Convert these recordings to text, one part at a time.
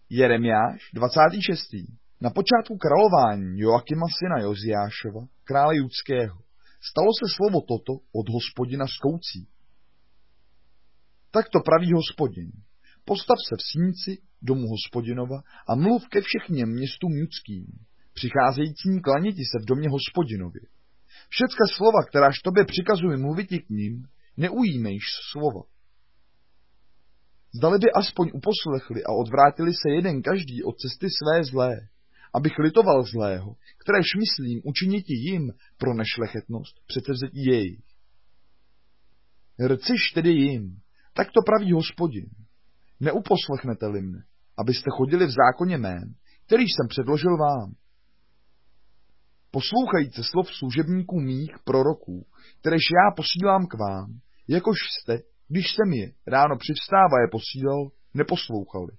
Jeremiáš, 26. Na počátku králování Joakima syna Joziášova, krále judského, stalo se slovo toto od Hospodina s koucí. Tak to praví Hospodin. Postav se v sínci domu Hospodinova a mluv ke všem městům judským, přicházejícím klaněti se v domě Hospodinově. Všecka slova, kteráž tobě přikazuji mluviti k ním, neujímejš slova. Zdali by aspoň uposlechli a odvrátili se jeden každý od cesty své zlé, abych litoval zlého, kteréž myslím učiniti jim pro nešlechetnost předsevzetí jejich. Rciš tedy jim, tak to praví Hospodin. Neuposlechnete-li mne, abyste chodili v zákoně mém, který jsem předložil vám. Poslouchejte slov služebníků mých proroků, kteréž já posílám k vám, jakož jste, když jsem je ráno přivstávaje posílal, neposlouchali.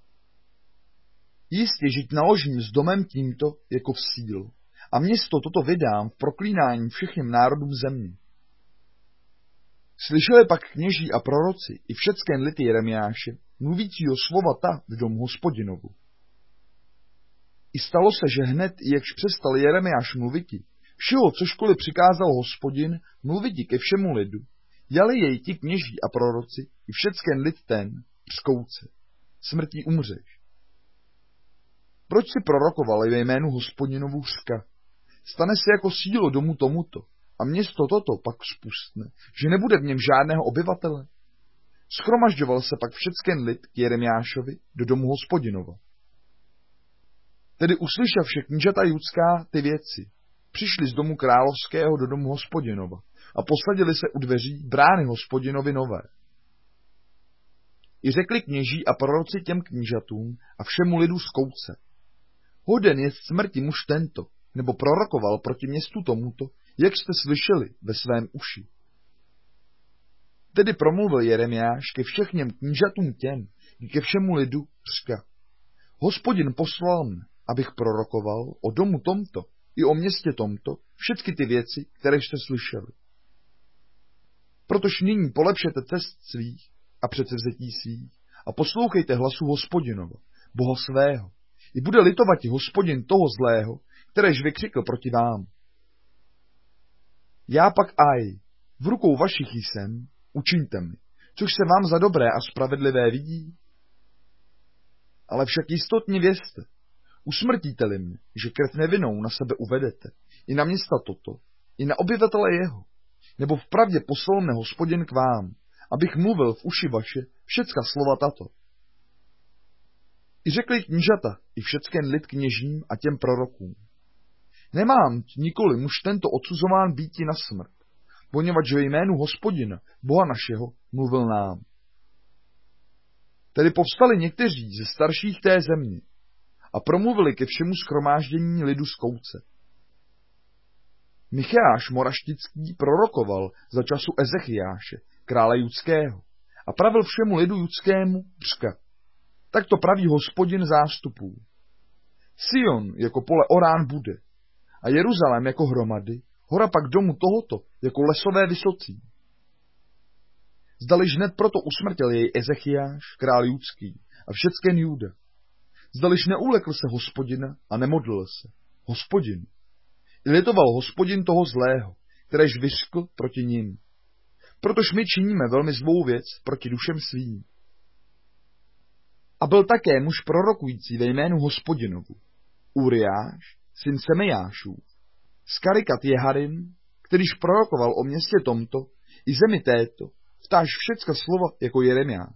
Jistě žiť naložím s domem tímto jako v síl, a město toto vydám v proklínání všem národům země. Slyšeli pak kněží a proroci i všecken lid Jeremiáše, mluvícího slova ta v domu Hospodinovu. I stalo se, že hned, jakž přestal Jeremiáš mluviti, všeho, cožkoliv přikázal Hospodin, mluviti ke všemu lidu, jali jej ti kněží a proroci i všecken lid ten přkouce. Smrtí umřeš. Proč si prorokovali ve jménu Hospodinovu řka? Stane se jako sílo domu tomuto a město toto pak spustne, že nebude v něm žádného obyvatele. Schromažďoval se pak všecken lid k Jeremiášovi do domu Hospodinova. Tedy uslyšel všech knížata judská ty věci, přišli z domu královského do domu Hospodinova a posadili se u dveří brány Hospodinovi nové. I řekli kněží a proroci těm knížatům a všemu lidu z kouce. Hoden je smrti muž tento, nebo prorokoval proti městu tomuto, jak jste slyšeli ve svém uši. Tedy promluvil Jeremiáš ke všem knížatům těm i ke všemu lidu řka. Hospodin poslal mne, abych prorokoval o domu tomto i o městě tomto všechny ty věci, které jste slyšeli. Protož nyní polepšete cest svých a předsevzetí svých a poslouchejte hlasu Hospodinova, Boha svého, i bude litovati Hospodin toho zlého, kteréž vykřikl proti vám. Já pak v rukou vašich jsem, učiňte mi, což se vám za dobré a spravedlivé vidí. Ale však jistotně vězte, usmrtíte-li mě, že krev nevinnou na sebe uvedete, i na města toto, i na obyvatele jeho, nebo vpravdě poslal mne Hospodin k vám, abych mluvil v uši vaše všecka slova tato. I řekli knížata, i všecken lid kněžím a těm prorokům. Nemám nikoli muž tento odsuzován býti na smrt, poněvadž ve jménu Hospodina, Boha našeho, mluvil nám. Tedy povstali někteří ze starších té země a promluvili ke všemu shromáždění lidu z kouce. Micheáš Moraštický prorokoval za času Ezechiáše, krále judského, a pravil všemu lidu judskému řka. Tak to praví Hospodin zástupů. Sion jako pole orán bude, a Jeruzalém jako hromady, hora pak domu tohoto jako lesové vysocí. Zdaliž hned proto usmrtil jej Ezechiáš, král judský, a všecken Juda. Zdaliž neulekl se Hospodina a nemodlil se. Hospodin. I litoval Hospodin toho zlého, kteréž vyřkl proti ním. Protož my činíme velmi zlou věc proti dušem svým. A byl také muž prorokující ve jménu Hospodinovu, Uriáš, syn Semejášův, z Karikat Jeharim, kterýž prorokoval o městě tomto i zemi této, vtáž všecka slova jako Jeremiáš.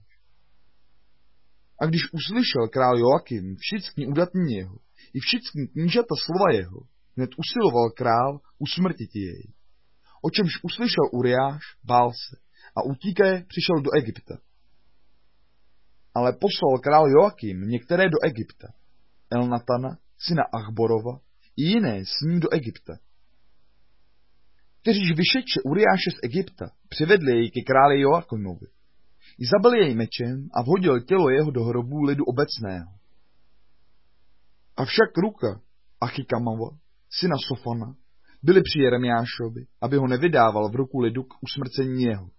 A když uslyšel král Joakim všichni udatní jeho i všichni knížata slova jeho, hned usiloval král usmrtiti jej. O čemž uslyšel Uriáš, bál se a utíkaje přišel do Egypta. Ale poslal král Joakim některé do Egypta, Elnatana, syna Achborova, i jiné s ním do Egypta. Kteříž vyšetře Uriáše z Egypta, přivedli jej ke králi Joakimovi. I zabil jej mečem a vhodil tělo jeho do hrobu lidu obecného. Avšak ruka Achikamova, syna Sofana, byly při Jeremiášovi, aby ho nevydával v ruku lidu k usmrcení jeho.